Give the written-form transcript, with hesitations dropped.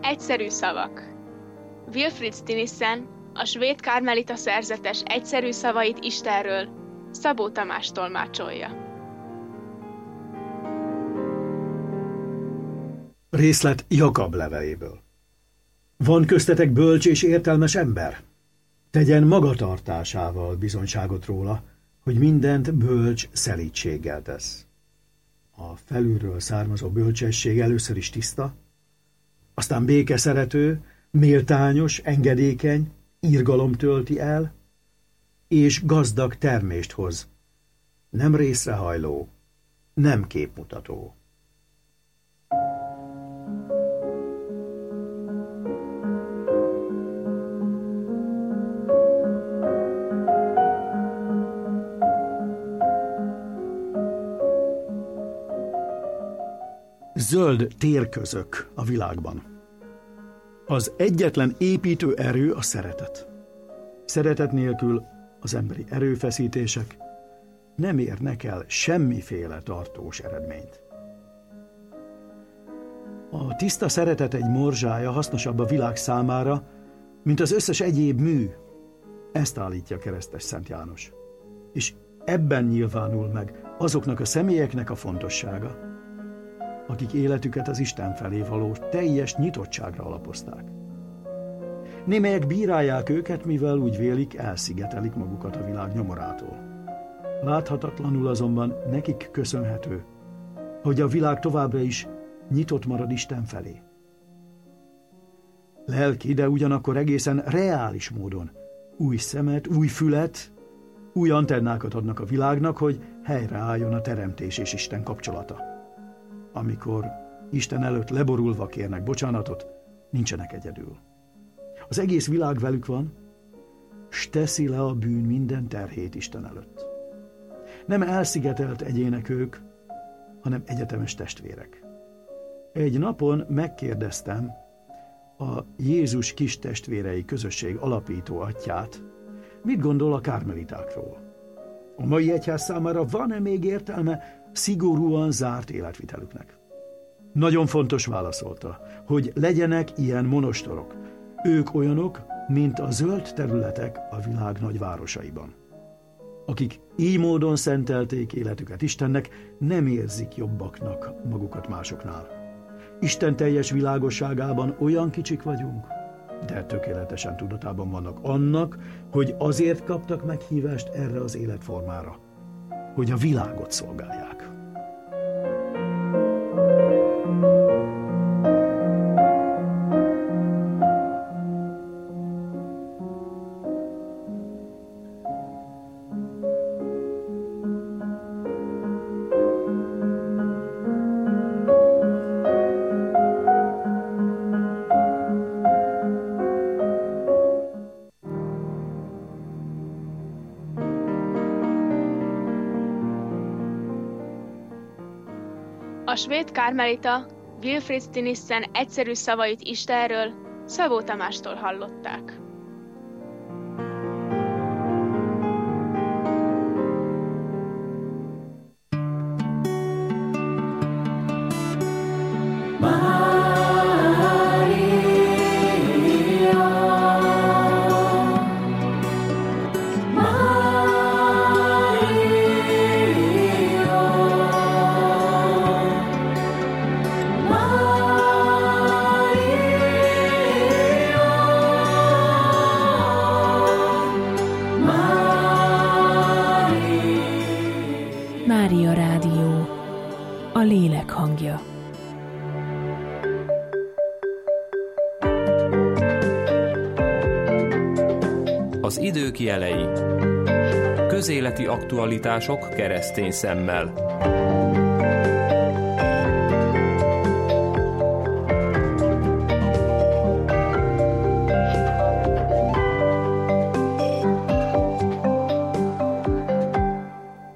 Egyszerű szavak. Wilfrid Stinissen a svéd karmelita szerzetes egyszerű szavait Istenről Szabó Tamás tolmácsolja. Részlet Jakab leveléből. Van köztetek bölcs és értelmes ember? Tegyen magatartásával bizonyságot róla, hogy mindent bölcs szelídséggel tesz. A felülről származó bölcsesség először is tiszta, aztán békeszerető, méltányos, engedékeny, irgalom tölti el, és gazdag termést hoz, nem részrehajló, nem képmutató. Zöld térközök a világban. Az egyetlen építő erő a szeretet. Szeretet nélkül az emberi erőfeszítések nem érnek el semmiféle tartós eredményt. A tiszta szeretet egy morzsája hasznosabb a világ számára, mint az összes egyéb mű. Ezt állítja keresztes Szent János. És ebben nyilvánul meg azoknak a személyeknek a fontossága, akik életüket az Isten felé való teljes nyitottságra alapozták. Némelyek bírálják őket, mivel úgy vélik, elszigetelik magukat a világ nyomorától. Láthatatlanul azonban nekik köszönhető, hogy a világ továbbra is nyitott marad Isten felé. Lelki, de ugyanakkor egészen reális módon új szemet, új fület, új antennákat adnak a világnak, hogy helyreálljon a teremtés és Isten kapcsolata. Amikor Isten előtt leborulva kérnek bocsánatot, nincsenek egyedül. Az egész világ velük van, s teszi le a bűn minden terhét Isten előtt. Nem elszigetelt egyének ők, hanem egyetemes testvérek. Egy napon megkérdeztem a Jézus kis testvérei közösség alapító atyát, mit gondol a karmelitákról. A mai egyház számára van-e még értelme szigorúan zárt életvitelüknek? Nagyon fontos, válaszolta, hogy legyenek ilyen monostorok. Ők olyanok, mint a zöld területek a világ nagyvárosaiban. Akik így módon szentelték életüket Istennek, nem érzik jobbaknak magukat másoknál. Isten teljes világosságában olyan kicsik vagyunk, de tökéletesen tudatában vannak annak, hogy azért kaptak meghívást erre az életformára, hogy a világot szolgálják. A svéd karmelita Wilfrid Stinissen egyszerű szavait Istenről Szabó Tamástól hallották. Mária Rádió, a lélek hangja. Az idők jelei. Közéleti aktualitások keresztény szemmel.